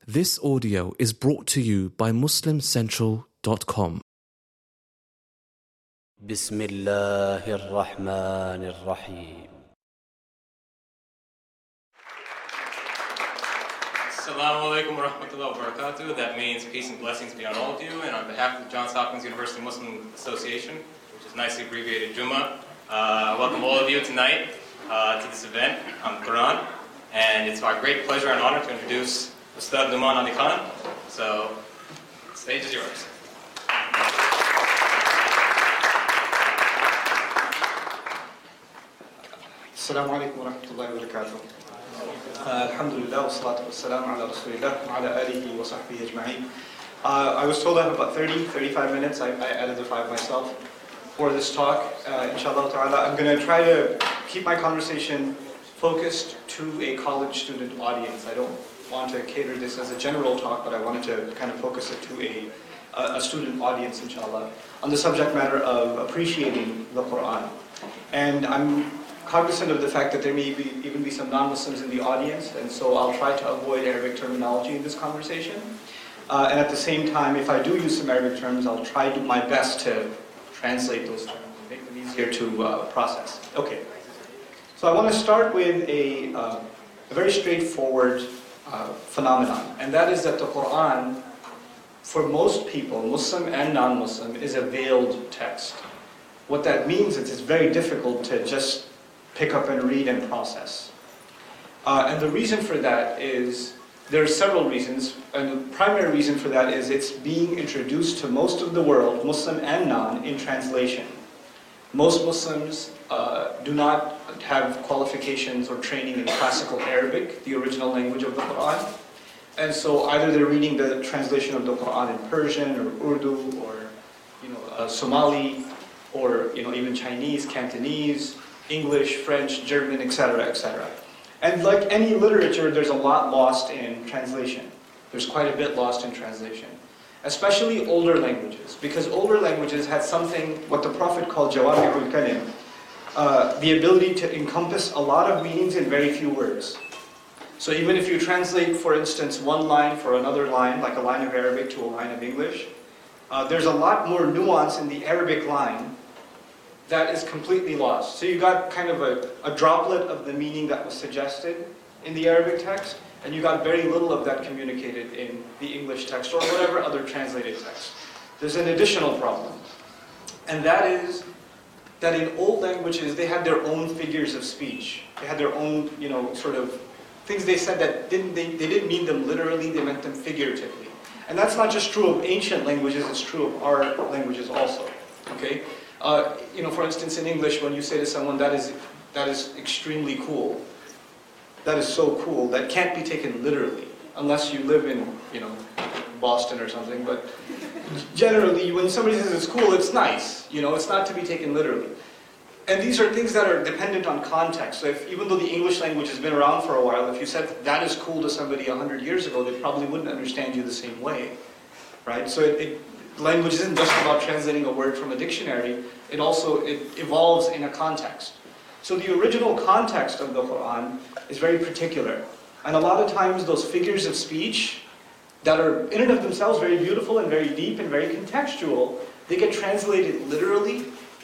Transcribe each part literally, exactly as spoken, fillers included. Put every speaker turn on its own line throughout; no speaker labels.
This audio is brought to you by muslim central dot com.
بسم الله الرحمن الرحيم.
Assalamu alaikum wa rahmatullahi wa barakatuh. That means peace and blessings be on all of you. And on behalf of the Johns Hopkins University Muslim Association, which is nicely abbreviated Juma, uh, welcome all of you tonight uh, to this event on the Quran. And it's our great pleasure and honor to introduce Ustad Numan Ali Khan. So, the stage is yours.
Assalamu alaikum wa rahmatullahi wa barakatuh. Uh, Alhamdulillah wa salatu wa salam ala rasulillah wa ala alihi wa sahbihi ajma'in. Uh, I was told I have about thirty, thirty-five minutes. I, I added the five myself for this talk. Uh, inshallah ta'ala, I'm going to try to keep my conversation focused to a college student audience. I don't want to cater this as a general talk, but I wanted to kind of focus it to a, a, a student audience, inshallah, on the subject matter of appreciating the Quran. And I'm cognizant of the fact that there may be, even be some non-Muslims in the audience, and so I'll try to avoid Arabic terminology in this conversation. Uh, and at the same time, if I do use some Arabic terms, I'll try to my best to translate those terms and make them easier to uh, process. Okay. So I want to start with a, uh, a very straightforward uh, phenomenon, and that is that the Quran, for most people, Muslim and non-Muslim, is a veiled text. What that means is it's very difficult to just pick up and read and process. Uh, and the reason for that is, there are several reasons, and the primary reason for that is it's being introduced to most of the world, Muslim and non, in translation. Most Muslims uh, do not have qualifications or training in classical Arabic, the original language of the Quran. And so either they're reading the translation of the Quran in Persian or Urdu or you know, uh, Somali or you know, even Chinese, Cantonese, English, French, German, et cetera, et cetera. And like any literature, there's a lot lost in translation. There's quite a bit lost in translation. Especially older languages, because older languages had something, what the Prophet called Jawami'ul Kalim, uh, the ability to encompass a lot of meanings in very few words. So even if you translate, for instance, one line for another line, like a line of Arabic to a line of English, uh, there's a lot more nuance in the Arabic line that is completely lost. So you got kind of a, a droplet of the meaning that was suggested in the Arabic text, and you got very little of that communicated in the English text or whatever other translated text. There's an additional problem, and that is that in old languages they had their own figures of speech. They had their own, you know, sort of things they said that didn't they, they didn't mean them literally, they meant them figuratively. And that's not just true of ancient languages, it's true of our languages also. Okay? Uh, you know, for instance, in English, when you say to someone, that is, that is extremely cool, that is so cool, that can't be taken literally, unless you live in, you know, Boston or something, but generally, when somebody says it's cool, it's nice, you know, it's not to be taken literally. And these are things that are dependent on context. So if, even though the English language has been around for a while, if you said that is cool to somebody a hundred years ago, they probably wouldn't understand you the same way, right? So it, it language isn't just about translating a word from a dictionary, it also it evolves in a context. So the original context of the Quran is very particular. And a lot of times those figures of speech that are in and of themselves very beautiful and very deep and very contextual, they get translated literally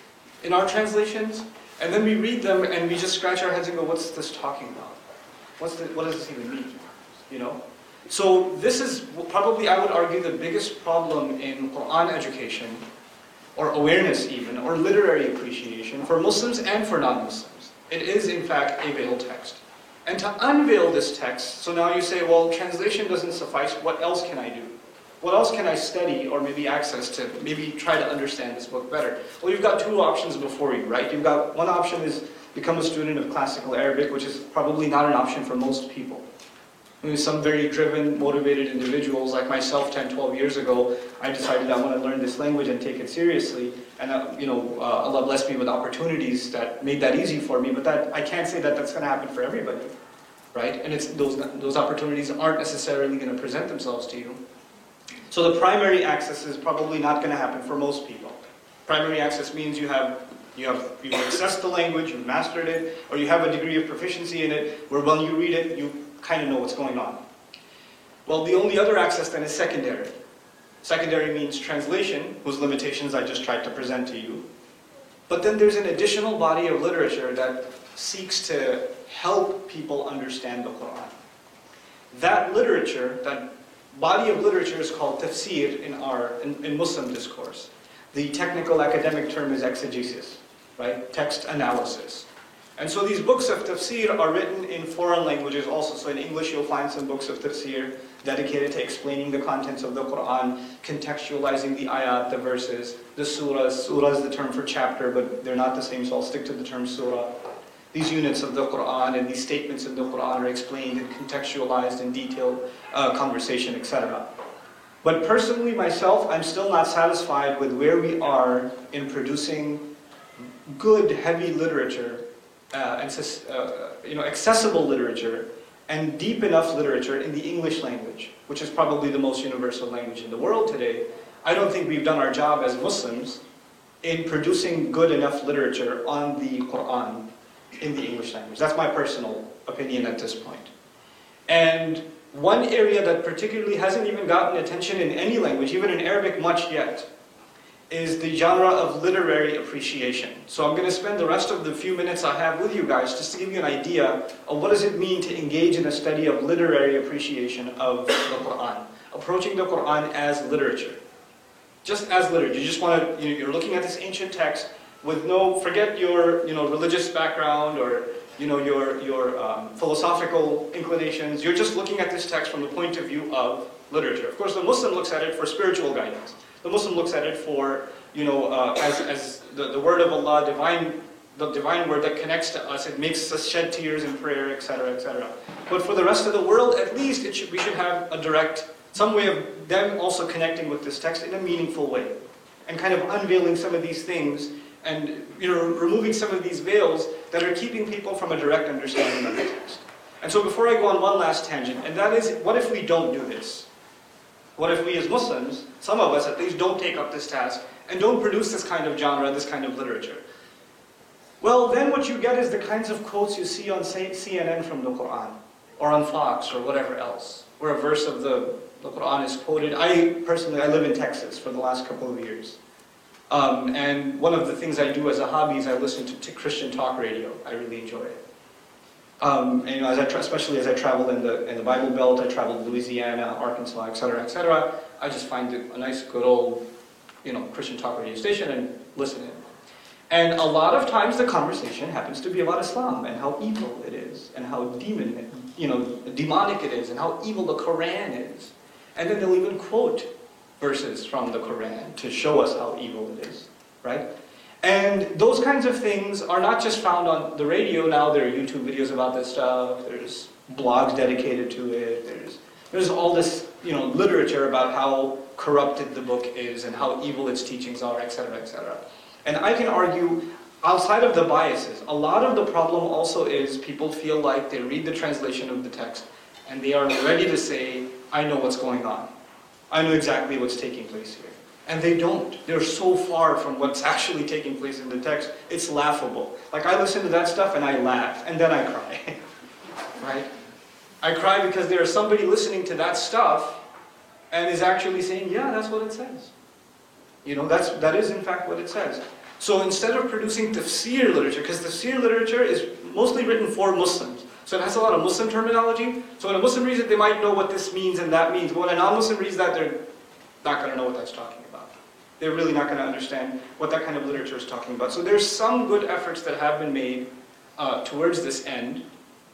in our translations, and then we read them and we just scratch our heads and go, what's this talking about? What's the, what does this even mean? You know? So this is probably, I would argue, the biggest problem in Quran education, or awareness even, or literary appreciation for Muslims and for non-Muslims. It is in fact a veiled text. And to unveil this text, so now you say, well, translation doesn't suffice, what else can I do? What else can I study or maybe access to maybe try to understand this book better? Well, you've got two options before you, right? You've got, one option is become a student of classical Arabic, which is probably not an option for most people. I mean, some very driven, motivated individuals like myself ten, twelve years ago, I decided I want to learn this language and take it seriously. And uh, you know, uh, Allah blessed me with opportunities that made that easy for me, but that I can't say that that's going to happen for everybody, right? And it's, those, those opportunities aren't necessarily going to present themselves to you. So the primary access is probably not going to happen for most people. Primary access means you have You have you've accessed the language, you've mastered it, or you have a degree of proficiency in it, where when you read it, you kind of know what's going on. Well, the only other access then is secondary. Secondary means translation, whose limitations I just tried to present to you. But then there's an additional body of literature that seeks to help people understand the Quran. That literature, that body of literature is called tafsir in our in, in Muslim discourse. The technical academic term is exegesis, right? Text analysis. And so these books of tafsir are written in foreign languages also. So in English you'll find some books of tafsir dedicated to explaining the contents of the Quran, contextualizing the ayat, the verses, the surahs. Surah is the term for chapter, but they're not the same, so I'll stick to the term surah. These units of the Quran and these statements in the Quran are explained and contextualized in detailed uh, conversation, et cetera. But personally, myself, I'm still not satisfied with where we are in producing good, heavy literature, uh, and uh, you know, accessible literature, and deep enough literature in the English language, which is probably the most universal language in the world today. I don't think we've done our job as Muslims in producing good enough literature on the Quran in the English language. That's my personal opinion at this point. And one area that particularly hasn't even gotten attention in any language, even in Arabic much yet, is the genre of literary appreciation. So I'm going to spend the rest of the few minutes I have with you guys just to give you an idea of what does it mean to engage in a study of literary appreciation of the Quran. Approaching the Quran as literature. Just as literature. You just want to, you know, you're looking at this ancient text with no, forget your, you know, religious background or, you know, your, your um, philosophical inclinations. You're just looking at this text from the point of view of literature. Of course, the Muslim looks at it for spiritual guidance. The Muslim looks at it for, you know, uh, as, as the, the word of Allah, divine, the divine word that connects to us. It makes us shed tears in prayer, et cetera, et cetera. But for the rest of the world, at least, it should, we should have a direct, some way of them also connecting with this text in a meaningful way. And kind of unveiling some of these things and, you know, removing some of these veils that are keeping people from a direct understanding of the text. And so before I go on one last tangent, and that is, what if we don't do this? What if we as Muslims, some of us at least, don't take up this task and don't produce this kind of genre, this kind of literature? Well, then what you get is the kinds of quotes you see on, say, C N N from the Quran, or on Fox, or whatever else, where a verse of the, the Quran is quoted. I personally, I live in Texas for the last couple of years. Um, and one of the things I do as a hobby is I listen to, to Christian talk radio. I really enjoy it. Um, and, you know, as I tra especially as I travel in the in the Bible Belt, I traveled to Louisiana, Arkansas, et cetera, et cetera. I just find it a nice, good old, you know, Christian talk radio station and listen in. And a lot of times the conversation happens to be about Islam and how evil it is, and how demon, you know, demonic it is, and how evil the Quran is. And then they'll even quote verses from the Quran to show us how evil it is, right? And those kinds of things are not just found on the radio. Now there are YouTube videos about this stuff. There's blogs dedicated to it. There's there's all this, you know, literature about how corrupted the book is and how evil its teachings are, et cetera, et cetera. And I can argue, outside of the biases, a lot of the problem also is people feel like they read the translation of the text and they are ready to say, I know what's going on. I know exactly what's taking place here. And they don't. They're so far from what's actually taking place in the text, it's laughable. Like, I listen to that stuff and I laugh, and then I cry. Right? I cry because there is somebody listening to that stuff and is actually saying, yeah, that's what it says. You know, that's, that is in fact what it says. So instead of producing tafsir literature, because tafsir literature is mostly written for Muslims, so it has a lot of Muslim terminology. So when a Muslim reads it, they might know what this means and that means. But when a non-Muslim reads that, they're not going to know what that's talking about. They're really not going to understand what that kind of literature is talking about. So there's some good efforts that have been made uh, towards this end.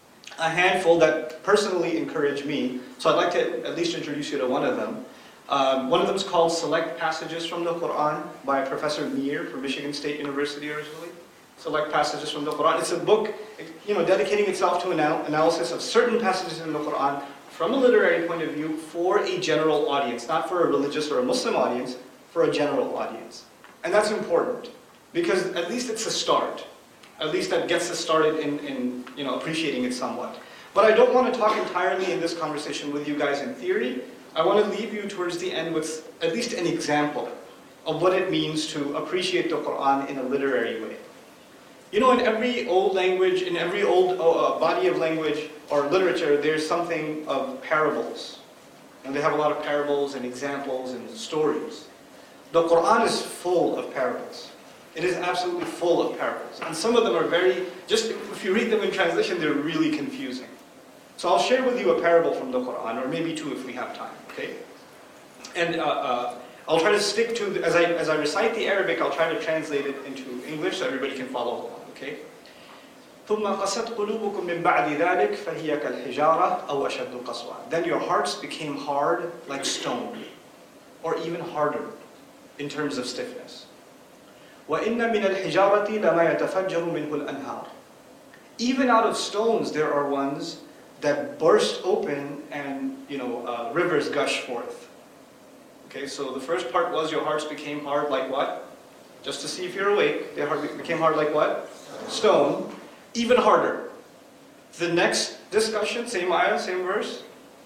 A handful that personally encourage me. So I'd like to at least introduce you to one of them. Um, one of them is called Select Passages from the Quran by Professor Mir from Michigan State University originally. Select Passages from the Quran. It's a book, you know, dedicating itself to an anal analysis of certain passages in the Quran from a literary point of view for a general audience, not for a religious or a Muslim audience, for a general audience. And that's important, because at least it's a start. At least that gets us started in, in you know, appreciating it somewhat. But I don't want to talk entirely in this conversation with you guys in theory. I want to leave you towards the end with at least an example of what it means to appreciate the Quran in a literary way. You know, in every old language, in every old uh, body of language or literature, there's something of parables. And they have a lot of parables and examples and stories. The Quran is full of parables. It is absolutely full of parables. And some of them are very, just if you read them in translation, they're really confusing. So I'll share with you a parable from the Quran, or maybe two if we have time, okay? And uh, uh, I'll try to stick to, as I, as I recite the Arabic, I'll try to translate it into English so everybody can follow along, okay? ثُمَّ قَسَتْ قُلُوبُكُم مِّن بَعْدِ ذَلِكَ فَهِيَ كَالْحِجَارَةِ أَوْ أَشَدُّ قَسْوَةً. Then your hearts became hard like stone, or even harder in terms of stiffness. وَإِنَّ مِنَ الْحِجَارَةِ لَمَا يَتَفَجَّرُ مِنْهُ الْأَنْهَارُ. Even out of stones there are ones that burst open and, you know, uh, rivers gush forth. Okay, so the first part was your hearts became hard like what? Just to see if you're awake. They hard, became hard like what? Stone. Even harder. The next discussion, same ayah, same verse.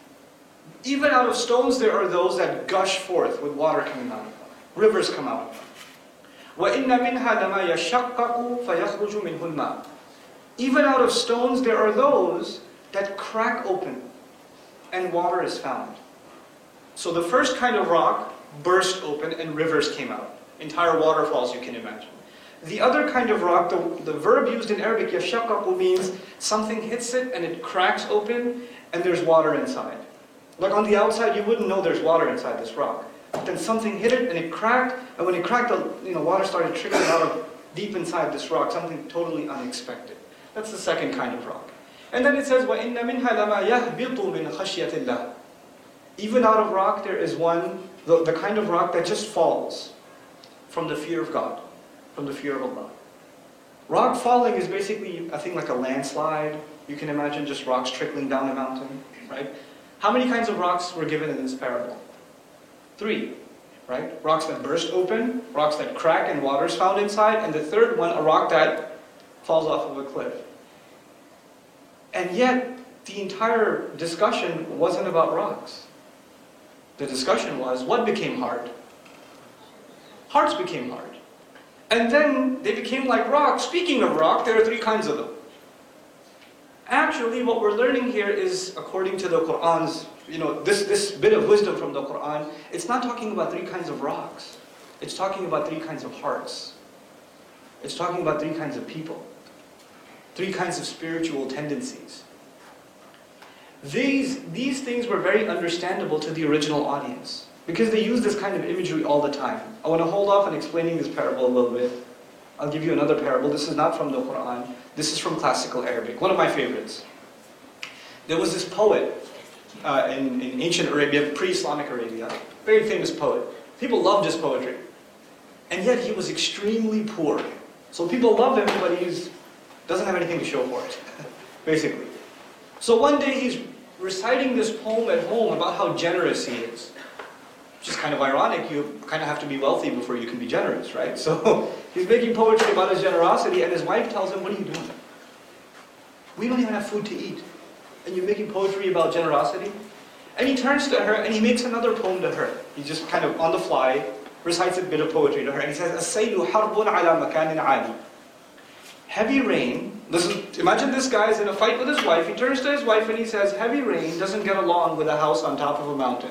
Even out of stones there are those that gush forth with water coming out of them. Rivers come out of them. وَإِنَّ مِنْهَا لَمَا يَشَّقَّقُ فَيَخْرُجُ مِنْهُ الْمَاءُ. Even out of stones there are those that crack open and water is found. So the first kind of rock burst open and rivers came out. Entire waterfalls you can imagine. The other kind of rock, the, the verb used in Arabic, yashaqqaqu, means something hits it and it cracks open and there's water inside. Like on the outside you wouldn't know there's water inside this rock. But then something hit it and it cracked, and when it cracked, the you know, water started trickling out of deep inside this rock, something totally unexpected. That's the second kind of rock. And then it says, وَإِنَّ مِنْهَا لَمَا يَهْبِطُ مِنْ خَشْيَةِ اللَّهِ. Even out of rock there is one, the, the kind of rock that just falls from the fear of God, from the fear of Allah. Rock falling is basically a thing like a landslide. You can imagine just rocks trickling down a mountain, right? How many kinds of rocks were given in this parable? Three, right? Rocks that burst open, rocks that crack and water is found inside, and the third one, a rock that falls off of a cliff. And yet, the entire discussion wasn't about rocks. The discussion was, what became hard? Hearts became hard. And then they became like rocks. Speaking of rock, there are three kinds of them. Actually, what we're learning here is, according to the Qur'an's, you know, this, this bit of wisdom from the Qur'an, it's not talking about three kinds of rocks. It's talking about three kinds of hearts. It's talking about three kinds of people. Three kinds of spiritual tendencies. These, these things were very understandable to the original audience, because they use this kind of imagery all the time. I want to hold off on explaining this parable a little bit. I'll give you another parable. This is not from the Qur'an. This is from classical Arabic, one of my favorites. There was this poet uh, in, in ancient Arabia, pre-Islamic Arabia, very famous poet. People loved his poetry. And yet he was extremely poor. So people love him, but he doesn't have anything to show for it, basically. So one day he's reciting this poem at home about how generous he is. Which is kind of ironic. You kind of have to be wealthy before you can be generous, right? So he's making poetry about his generosity, and his wife tells him, what are you doing? We don't even have food to eat. And you're making poetry about generosity? And he turns to her and he makes another poem to her. He just kind of, on the fly, recites a bit of poetry to her. And he says, السَّيْلُ حَرْبٌ عَلَى مَكَانٍ عَالٍ. Heavy rain, listen, imagine this guy is in a fight with his wife. He turns to his wife and he says, heavy rain doesn't get along with a house on top of a mountain.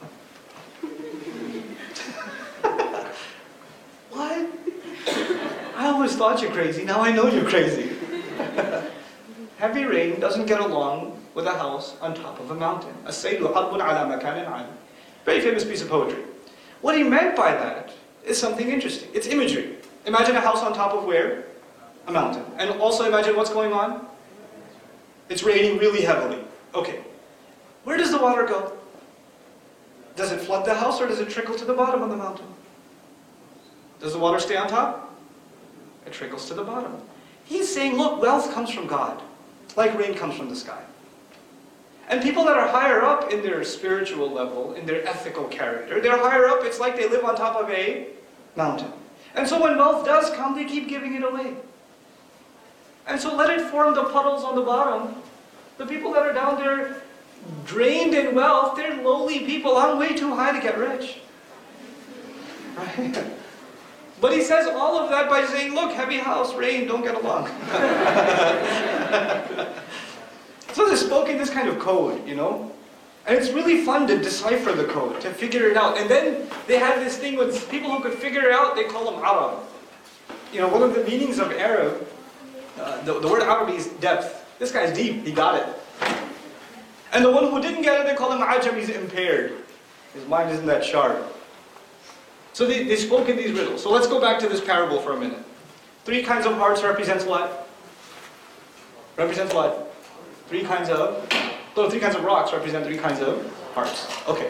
What? I always thought you're crazy, now I know you're crazy. Heavy rain doesn't get along with a house on top of a mountain. السَّيْلُ حَرْبٌ عَلَى مَكَانٍ عَالٍ. Very famous piece of poetry. What he meant by that is something interesting. It's imagery. Imagine a house on top of where? A mountain. And also imagine what's going on. It's raining really heavily. Okay. Where does the water go? Does it flood the house or does it trickle to the bottom of the mountain? Does the water stay on top? It trickles to the bottom. He's saying, look, wealth comes from God, like rain comes from the sky. And people that are higher up in their spiritual level, in their ethical character, they're higher up, it's like they live on top of a mountain. And so when wealth does come, they keep giving it away. And so let it form the puddles on the bottom. The people that are down there, drained in wealth, they're lowly people. I'm way too high to get rich. Right? But he says all of that by saying, look, heavy house, rain, don't get along. So they're spoken this kind of code, you know. And it's really fun to decipher the code, to figure it out. And then they had this thing with people who could figure it out, they call them Arab. You know, one of the meanings of Arab, uh, the, the word Arabi is depth. This guy's deep, he got it. And the one who didn't get it, they call him Ajam, he's impaired. His mind isn't that sharp. So they, they spoke in these riddles. So let's go back to this parable for a minute. Three kinds of hearts represents what? Represents what? Three kinds of... So three kinds of rocks represent three kinds of hearts. Okay.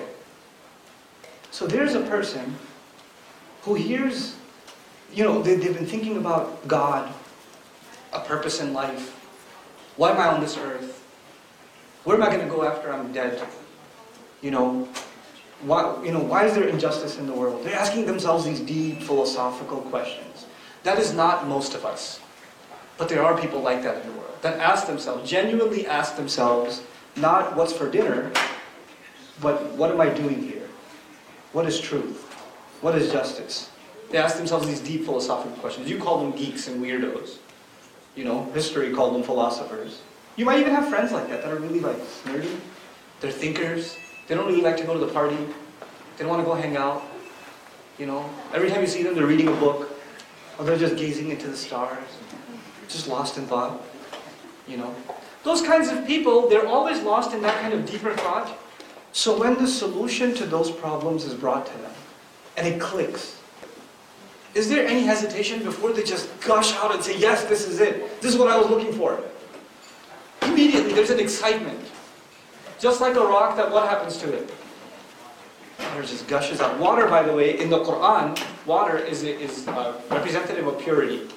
So there's a person who hears, you know, they, they've been thinking about God, a purpose in life. Why am I on this earth? Where am I going to go after I'm dead? You know, why, you know, why is there injustice in the world? They're asking themselves these deep philosophical questions. That is not most of us. But there are people like that in the world that ask themselves, genuinely ask themselves, not what's for dinner, but what am I doing here? What is truth? What is justice? They ask themselves these deep philosophical questions. You call them geeks and weirdos. You know, history called them philosophers. You might even have friends like that that are really like nerdy. They're thinkers. They don't really like to go to the party. They don't want to go hang out. You know, every time you see them, they're reading a book, or they're just gazing into the stars, just lost in thought. You know. Those kinds of people, they're always lost in that kind of deeper thought. So when the solution to those problems is brought to them, and it clicks, is there any hesitation before they just gush out and say, yes, this is it. This is what I was looking for. Immediately, there's an excitement. Just like a rock, that what happens to it? Water just gushes out. Water, by the way, in the Quran, water is, is uh, representative of purity.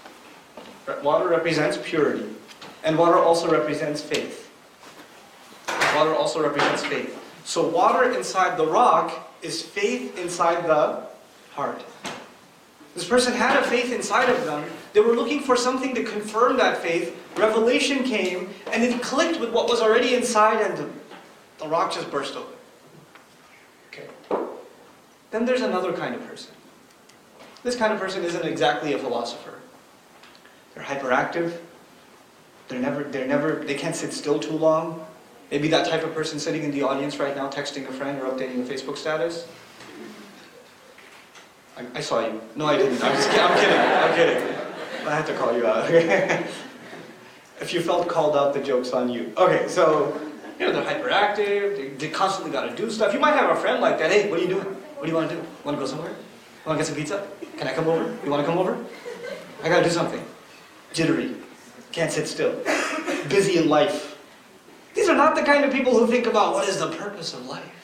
Water represents purity. And water also represents faith. Water also represents faith. So water inside the rock is faith inside the heart. This person had a faith inside of them. They were looking for something to confirm that faith. Revelation came, and it clicked with what was already inside, and the, the rock just burst open. Okay. Then there's another kind of person. This kind of person isn't exactly a philosopher. They're hyperactive. They're never, they're never, they can't sit still too long. Maybe that type of person sitting in the audience right now, texting a friend or updating a Facebook status. I, I saw you. No, I didn't. I'm just kidding. I'm kidding. I'm kidding. I had to call you out. If you felt called out, the joke's on you. Okay, so, you know, they're hyperactive. They, they constantly got to do stuff. You might have a friend like that. Hey, what are you doing? What do you want to do? Want to go somewhere? Want to get some pizza? Can I come over? You want to come over? I got to do something. Jittery. Can't sit still. Busy in life. These are not the kind of people who think about what is the purpose of life.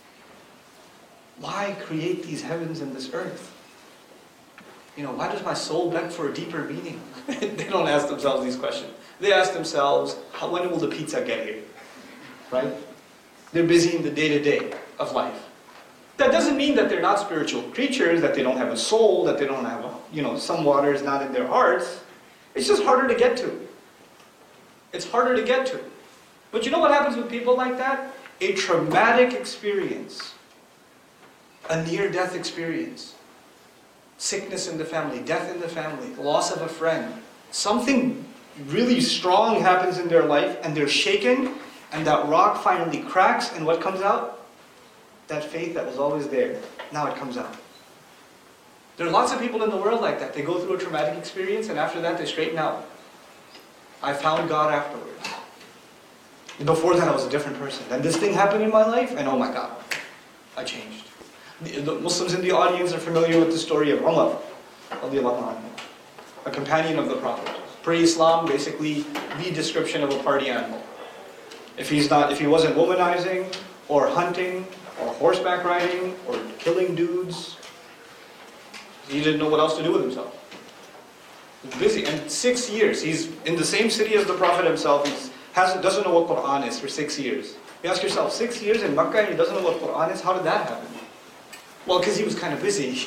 Why create these heavens and this earth? You know, why does my soul beg for a deeper meaning? They don't ask themselves these questions. They ask themselves, how, when will the pizza get here? Right? They're busy in the day-to-day of life. That doesn't mean that they're not spiritual creatures, that they don't have a soul, that they don't have, a, you know, some water is not in their hearts. It's just harder to get to. It's harder to get to. But you know what happens with people like that? A traumatic experience. A near-death experience. Sickness in the family, death in the family, loss of a friend. Something really strong happens in their life and they're shaken, and that rock finally cracks, and what comes out? That faith that was always there. Now it comes out. There are lots of people in the world like that. They go through a traumatic experience and after that they straighten out. I found God afterwards. Before that I was a different person. Then this thing happened in my life and oh my God, I changed. The, the Muslims in the audience are familiar with the story of Umar, a companion of the Prophet. Pre-Islam, basically the description of a party animal. If he's not, if he wasn't womanizing or hunting or horseback riding or killing dudes, he didn't know what else to do with himself. He's busy, and six years, he's in the same city as the Prophet himself, he hasn't, doesn't know what Quran is for six years. You ask yourself, six years in Makkah and he doesn't know what Quran is? How did that happen? Well, because he was kind of busy.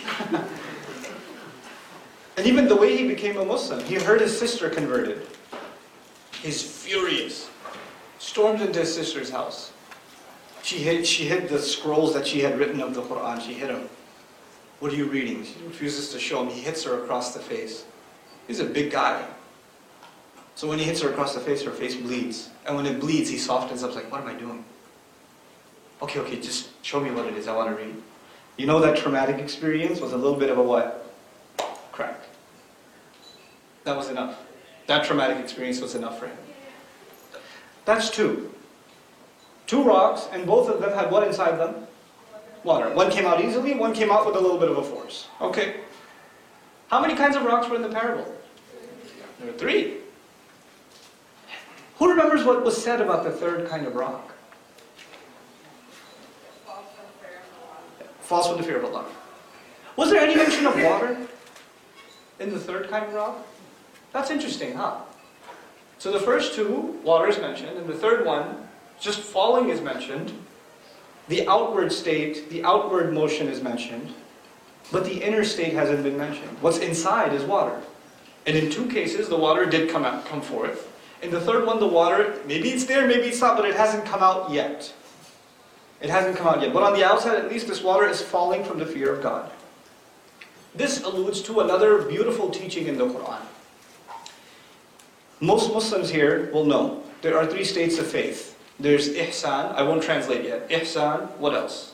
And even the way he became a Muslim, he heard his sister converted. He's furious. Stormed into his sister's house. She hid, she hid the scrolls that she had written of the Quran. She hid them. What are you reading? She refuses to show him. He hits her across the face. He's a big guy. So when he hits her across the face, her face bleeds. And when it bleeds, he softens up like, what am I doing? Okay, okay, just show me what it is. I want to read. You know that traumatic experience was a little bit of a what? Crack. That was enough. That traumatic experience was enough for him. That's two. Two rocks, and both of them had what inside them? Water. One came out easily, one came out with a little bit of a force. Okay. How many kinds of rocks were in the parable? There were three. Who remembers what was said about the third kind of rock? False with the fear of Allah. Was there any mention of water in the third kind of rock? That's interesting, huh? So the first two, water is mentioned, and the third one, just falling is mentioned. The outward state, the outward motion is mentioned, but the inner state hasn't been mentioned. What's inside is water. And in two cases, the water did come out, come forth. In the third one, the water, maybe it's there, maybe it's not, but it hasn't come out yet. It hasn't come out yet. But on the outside, at least, this water is falling from the fear of God. This alludes to another beautiful teaching in the Quran. Most Muslims here will know there are three states of faith. There's ihsan, I won't translate yet. Ihsan, what else?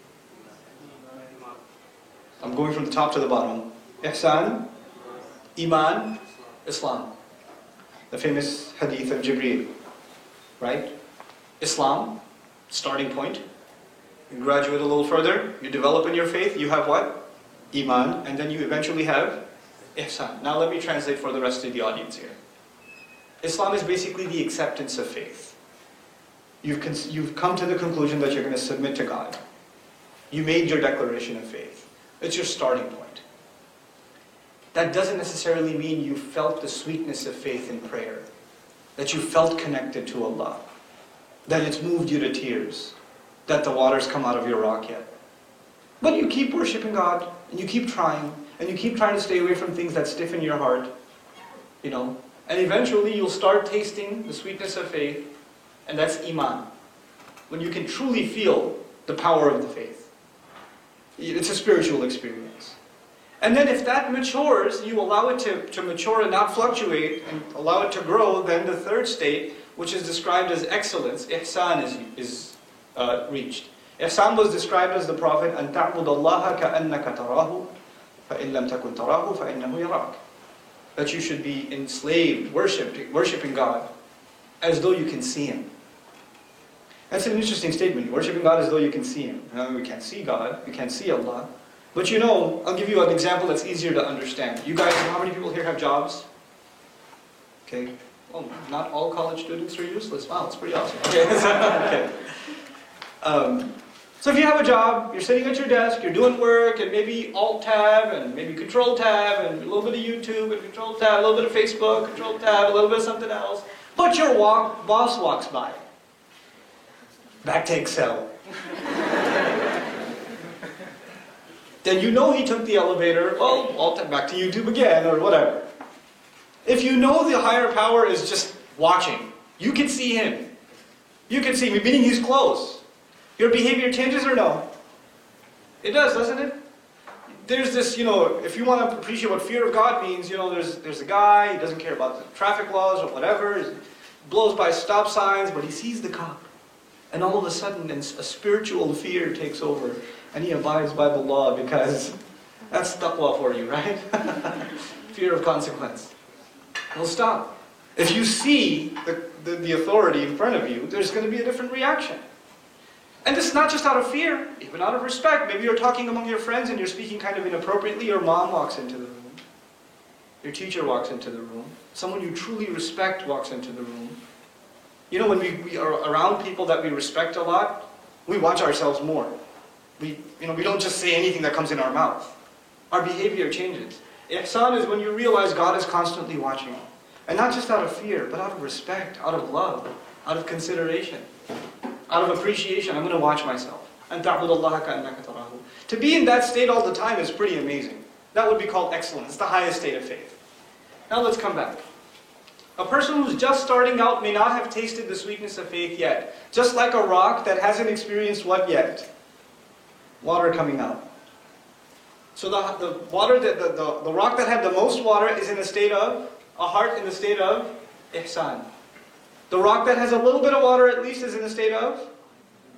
I'm going from the top to the bottom. Ihsan, Iman, Islam. The famous hadith of Jibreel. Right? Islam, starting point. You graduate a little further, you develop in your faith, you have what? Iman, and then you eventually have Ihsan. Now let me translate for the rest of the audience here. Islam is basically the acceptance of faith. You've, you've come to the conclusion that you're going to submit to God. You made your declaration of faith. It's your starting point. That doesn't necessarily mean you felt the sweetness of faith in prayer, that you felt connected to Allah, that it's moved you to tears, that the water's come out of your rock yet. But you keep worshiping God, and you keep trying, and you keep trying to stay away from things that stiffen your heart, you know, and eventually you'll start tasting the sweetness of faith, and that's Iman, when you can truly feel the power of the faith. It's a spiritual experience. And then if that matures, you allow it to, to mature and not fluctuate, and allow it to grow, then the third state, which is described as excellence, ihsan, is, is uh, reached. Ihsan was described as the Prophet, أَن تَعْبُدَ اللَّهَ كَأَنَّكَ تَرَاهُ فَإِن لَمْ تَكُنْ تَرَاهُ فَإِنَّهُ يَرَاكَ. That you should be enslaved, worshipped, worshipping God, as though you can see Him. That's an interesting statement, worshipping God as though you can see Him. Now, we can't see God, we can't see Allah. But you know, I'll give you an example that's easier to understand. You guys, how many people here have jobs? Okay. Well, not all college students are useless. Wow, that's pretty awesome. Okay. okay. Um, so if you have a job, you're sitting at your desk, you're doing work, and maybe Alt-Tab, and maybe Control-Tab, and a little bit of YouTube, and Control-Tab, a little bit of Facebook, Control-Tab, a little bit of something else. But your walk, boss walks by. Back to Excel. Then you know he took the elevator, well, Alt-Tab, back to YouTube again, or whatever. If you know the higher power is just watching, you can see him. You can see him, meaning he's close. Your behavior changes or no? It does, doesn't it? There's this, you know, if you want to appreciate what fear of God means, you know, there's there's a guy, he doesn't care about the traffic laws or whatever, he blows by stop signs, but he sees the cop. And all of a sudden, a spiritual fear takes over, and he abides by the law because that's taqwa for you, right? Fear of consequence. He'll stop. If you see the, the, the authority in front of you, there's going to be a different reaction. And this is not just out of fear, even out of respect. Maybe you're talking among your friends and you're speaking kind of inappropriately. Your mom walks into the room. Your teacher walks into the room. Someone you truly respect walks into the room. You know, when we, we are around people that we respect a lot, we watch ourselves more. We, you know, we don't just say anything that comes in our mouth. Our behavior changes. Ihsan is when you realize God is constantly watching you. And not just out of fear, but out of respect, out of love, out of consideration, out of appreciation. I'm going to watch myself. And ta'bud Allah ka'annaka tarahu. To be in that state all the time is pretty amazing. That would be called excellence. It's the highest state of faith. Now let's come back. A person who's just starting out may not have tasted the sweetness of faith yet. Just like a rock that hasn't experienced what yet? Water coming out. So the, the water, that the, the, the rock that had the most water is in a state of, a heart in the state of ihsan. The rock that has a little bit of water at least is in a state of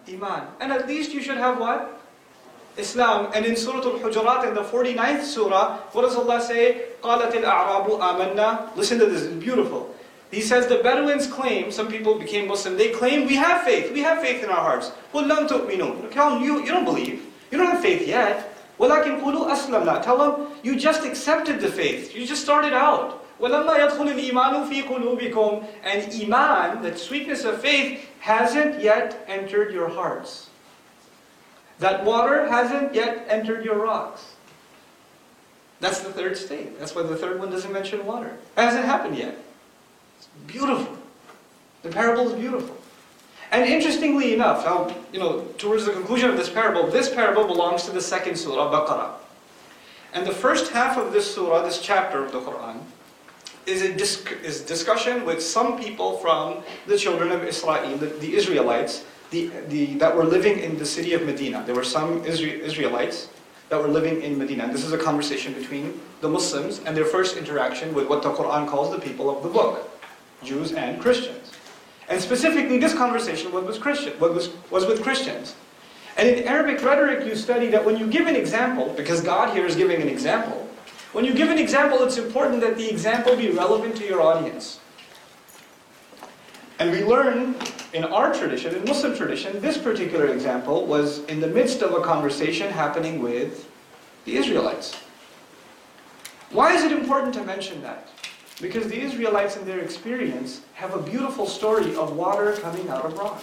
Iman. And at least you should have what? Islam. And in Surah Al-Hujurat, in the forty-ninth surah, what does Allah say? قَالَتِ الْأَعْرَابُ آمَنَّا. Listen to this, it's beautiful. He says the Bedouins claim, some people became Muslim, they claim we have faith, we have faith in our hearts. قُلْ لَمْ تُؤْمِنُوا. Tell them, you, you don't believe, you don't have faith yet. وَلَكِنْ قُولُوا أَسْلَمْنَا. Tell them, you just accepted the faith, you just started out. وَلَمَّا يَدْخُلِ الْإِيمَانُ فِي قُلُوبِكُمْ. And Iman, that sweetness of faith, hasn't yet entered your hearts. That water hasn't yet entered your rocks. That's the third state. That's why the third one doesn't mention water. It hasn't happened yet. It's beautiful. The parable is beautiful. And interestingly enough, how, you know, towards the conclusion of this parable, this parable belongs to the second surah, Baqarah. And the first half of this surah, this chapter of the Quran, is a dis is discussion with some people from the children of Israel, the, the Israelites, the, the, that were living in the city of Medina. There were some Isra Israelites that were living in Medina. And this is a conversation between the Muslims and their first interaction with what the Quran calls the people of the book, Jews and Christians. And specifically, this conversation was with, Christian, was, was with Christians. And in Arabic rhetoric, you study that when you give an example, because God here is giving an example, when you give an example, it's important that the example be relevant to your audience. And we learn in our tradition, in Muslim tradition, this particular example was in the midst of a conversation happening with the Israelites. Why is it important to mention that? Because the Israelites in their experience have a beautiful story of water coming out of rock.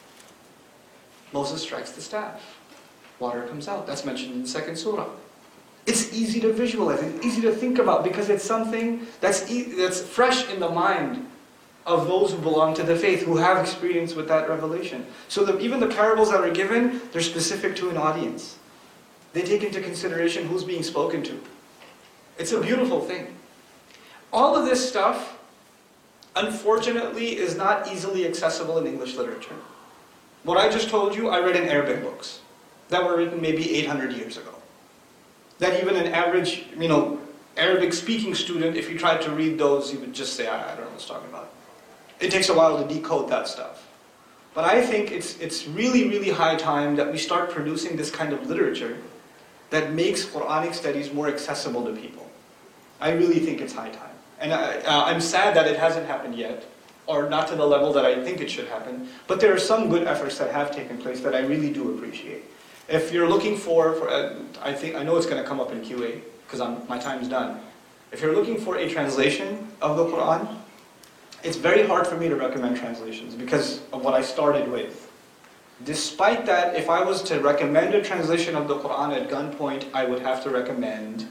Moses strikes the staff. Water comes out. That's mentioned in the second surah. It's easy to visualize, it's easy to think about because it's something that's, e that's fresh in the mind of those who belong to the faith, who have experience with that revelation. So that even the parables that are given, they're specific to an audience. They take into consideration who's being spoken to. It's a beautiful thing. All of this stuff, unfortunately, is not easily accessible in English literature. What I just told you, I read in Arabic books that were written maybe eight hundred years ago. That even an average, you know, Arabic-speaking student, if you tried to read those, he would just say, I, I don't know what he's talking about. It takes a while to decode that stuff. But I think it's, it's really, really high time that we start producing this kind of literature that makes Quranic studies more accessible to people. I really think it's high time. And I, uh, I'm sad that it hasn't happened yet, or not to the level that I think it should happen. But there are some good efforts that have taken place that I really do appreciate. If you're looking for, for uh, I think I know it's going to come up in Q A because my time's done. If you're looking for a translation of the Quran, it's very hard for me to recommend translations because of what I started with. Despite that, if I was to recommend a translation of the Quran at gunpoint, I would have to recommend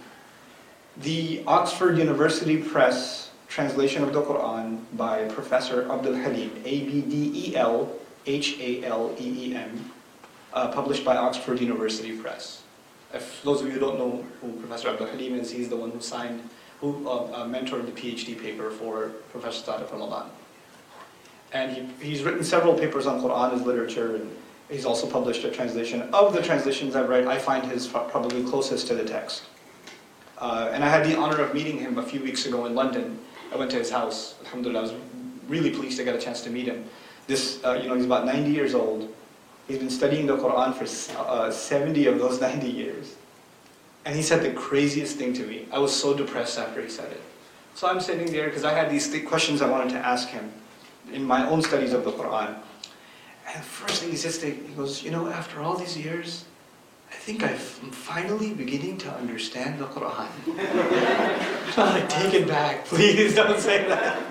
the Oxford University Press translation of the Quran by Professor Abdul Halim, A B D E L H A L E E M. Uh, published by Oxford University Press. If those of you who don't know who Professor Abdul Halim is, he's the one who signed, who uh, uh, mentored the PhD paper for Professor Tariq Ramadan. And he, he's written several papers on Quran as literature, and he's also published a translation. Of the translations I've read, I find his probably closest to the text. Uh, and I had the honor of meeting him a few weeks ago in London. I went to his house. Alhamdulillah, I was really pleased to get a chance to meet him. This, uh, you know, he's about ninety years old. He's been studying the Quran for uh, seventy of those ninety years. And he said the craziest thing to me. I was so depressed after he said it. So I'm sitting there because I had these th questions I wanted to ask him in my own studies of the Quran. And the first thing he says to me, he goes, you know, after all these years, I think I'm finally beginning to understand the Quran. I'm like, take it back, please don't say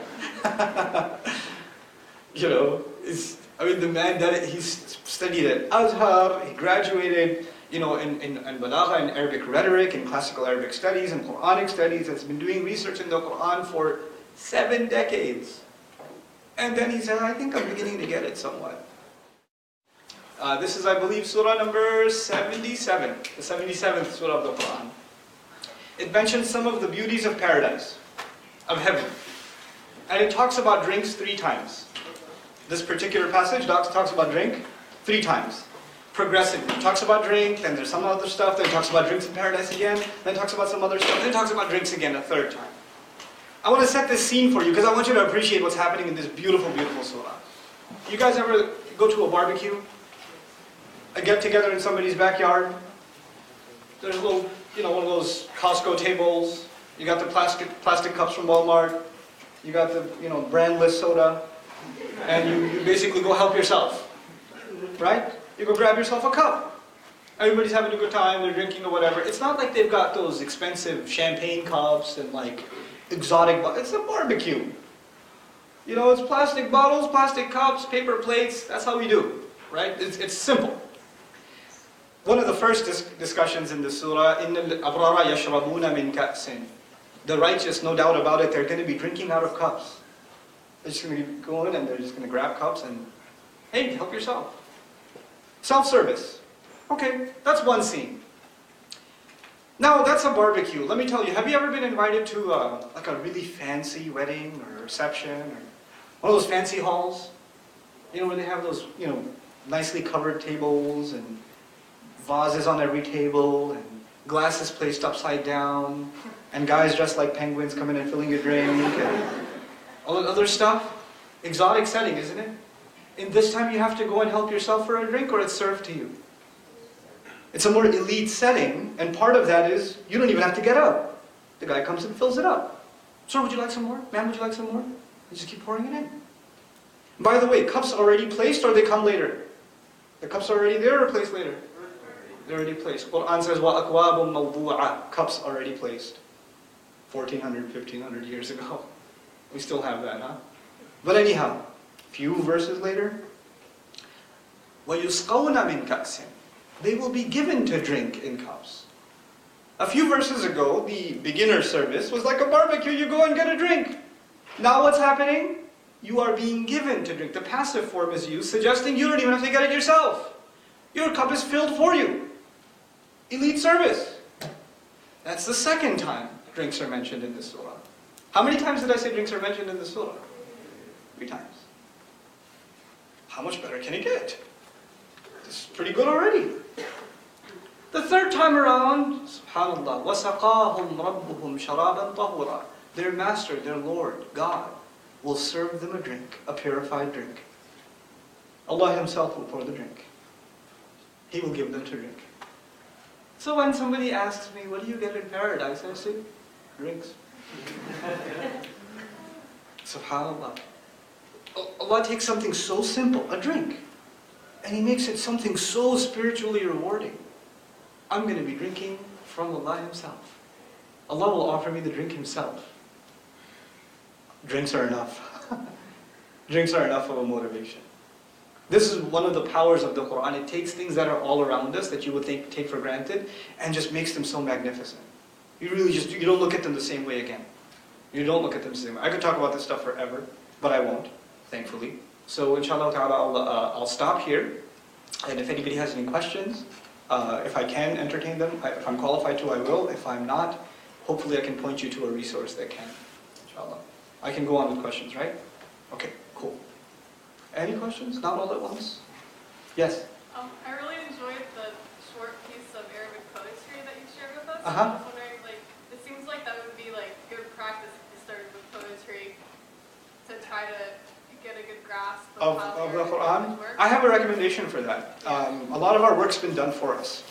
that. You know, it's, I mean, the man that he's studied at Azhar, he graduated, you know, in, in, in Balagha, in Arabic rhetoric, in classical Arabic studies, and Quranic studies, has been doing research in the Quran for seven decades. And then he said, I think I'm beginning to get it somewhat. Uh, this is, I believe, surah number seventy-seven, the seventy-seventh surah of the Quran. It mentions some of the beauties of paradise, of heaven. And it talks about drinks three times. This particular passage talks about drink three times. Progressively. It talks about drink, then there's some other stuff, then it talks about drinks in paradise again, then it talks about some other stuff, then it talks about drinks again a third time. I want to set this scene for you because I want you to appreciate what's happening in this beautiful, beautiful surah. You guys ever go to a barbecue? a get together in somebody's backyard. There's a little, you know, one of those Costco tables. You got the plastic plastic cups from Walmart. You got the, you know, brandless soda. And you, you basically go help yourself. Right? You go grab yourself a cup. Everybody's having a good time, they're drinking or whatever. It's not like they've got those expensive champagne cups and like exotic, it's a barbecue. You know, it's plastic bottles, plastic cups, paper plates, that's how we do, right? It's, it's simple. One of the first dis discussions in the surah, إِنَّ الْأَبْرَارَ يَشْرَبُونَ مِنْ كَأْسٍ. The righteous, no doubt about it, they're going to be drinking out of cups. They're just going to go in and they're just going to grab cups and, hey, help yourself. Self-service. Okay, that's one scene. Now, that's a barbecue. Let me tell you, have you ever been invited to a, like a really fancy wedding or reception or one of those fancy halls? You know, where they have those, you know, nicely covered tables and vases on every table and glasses placed upside down and guys dressed like penguins coming and filling your drink and all that other stuff. Exotic setting, isn't it? In this time you have to go and help yourself for a drink or it's served to you. It's a more elite setting, and part of that is you don't even have to get up. The guy comes and fills it up. Sir, would you like some more? Ma'am, would you like some more? You just keep pouring it in. By the way, cups already placed or they come later? The cups are already there or placed later? They're already placed. Quran says, وَأَكْوَابٌ مَوْضُوعَةٌ. Cups already placed. fourteen hundred, fifteen hundred years ago. We still have that, huh? But anyhow, few verses later, وَيُسْقَوْنَ مِنْ كَأْسٍ. They will be given to drink in cups. A few verses ago, the beginner service was like a barbecue, you go and get a drink. Now what's happening? You are being given to drink. The passive form is used, suggesting you don't even have to get it yourself. Your cup is filled for you. Elite service. That's the second time drinks are mentioned in this surah. How many times did I say drinks are mentioned in this surah? Three times. How much better can it get? This is pretty good already. The third time around, subhanallah, وَسَقَاهُمْ رَبُّهُمْ شَرَابًا طَهُورًا. Their master, their Lord, God, will serve them a drink, a purified drink. Allah Himself will pour the drink. He will give them to drink. So when somebody asks me, what do you get in paradise? I say, drinks. SubhanAllah. Allah takes something so simple, a drink, and He makes it something so spiritually rewarding. I'm going to be drinking from Allah Himself. Allah will offer me the drink Himself. Drinks are enough. Drinks are enough of a motivation. This is one of the powers of the Quran. It takes things that are all around us that you would think, take for granted and just makes them so magnificent. You really just, you don't look at them the same way again. You don't look at them the same way. I could talk about this stuff forever, but I won't, thankfully. So inshallah ta'ala, I'll, uh, I'll stop here. And if anybody has any questions, uh, if I can entertain them, I, if I'm qualified to, I will. If I'm not, hopefully I can point you to a resource that can, inshallah. I can go on with questions, right? Okay, cool. Any questions? Not all at once? Yes?
Um, I really enjoyed the short piece of Arabic poetry that you shared with us.
Uh-huh.
I was wondering, like, it seems like that would be like good practice if you started with poetry to try to get a good grasp of,
Of,
how
of the
Arabic
Quran?
language works.
I have a recommendation for that. Um, a lot of our work's been done for us.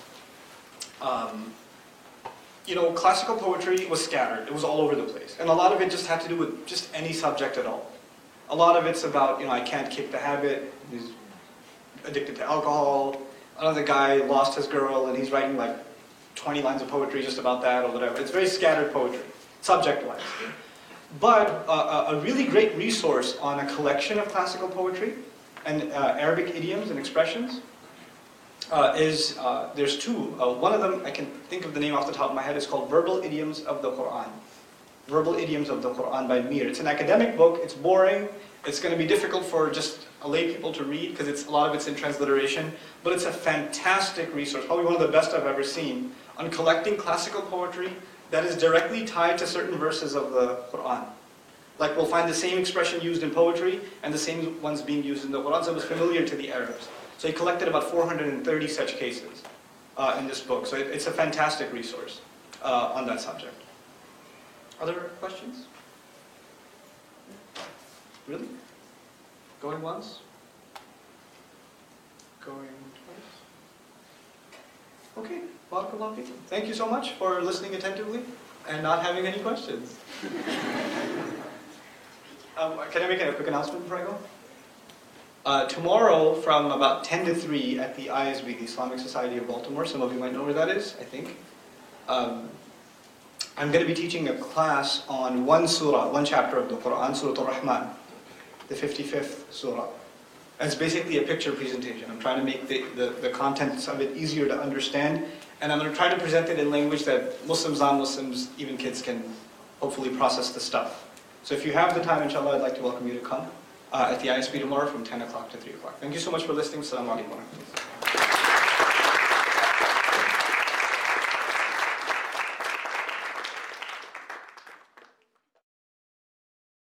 Um, you know, classical poetry was scattered. It was all over the place. And a lot of it just had to do with just any subject at all. A lot of it's about, you know, I can't kick the habit. He's addicted to alcohol. Another guy lost his girl and he's writing like twenty lines of poetry just about that or whatever. It's very scattered poetry, subject-wise. But uh, a really great resource on a collection of classical poetry and uh, Arabic idioms and expressions uh, is, uh, there's two. Uh, one of them, I can think of the name off the top of my head, is called Verbal Idioms of the Quran. Verbal Idioms of the Quran by Mir. It's an academic book, it's boring, it's going to be difficult for just a lay people to read because it's a lot of it's in transliteration, but it's a fantastic resource, probably one of the best I've ever seen, on collecting classical poetry that is directly tied to certain verses of the Quran. Like we'll find the same expression used in poetry and the same ones being used in the Quran, so it was familiar to the Arabs. So he collected about four hundred thirty such cases uh, in this book, so it, it's a fantastic resource uh, on that subject. Other questions? Really? Going once? Going twice? Okay, barakallahu feekum. Thank you so much for listening attentively and not having any questions. um, can I make a quick announcement before I go? Uh, tomorrow from about ten to three at the I S B, the Islamic Society of Baltimore, some of you might know where that is, I think. Um, I'm going to be teaching a class on one surah, one chapter of the Quran, Surah Al-Rahman, the fifty-fifth surah. And it's basically a picture presentation. I'm trying to make the, the, the contents of it easier to understand, and I'm going to try to present it in language that Muslims, non-Muslims, even kids can hopefully process the stuff. So if you have the time, inshallah, I'd like to welcome you to come uh, at the I S B tomorrow from ten o'clock to three o'clock. Thank you so much for listening. Assalamu alaikum wa rahmatullah.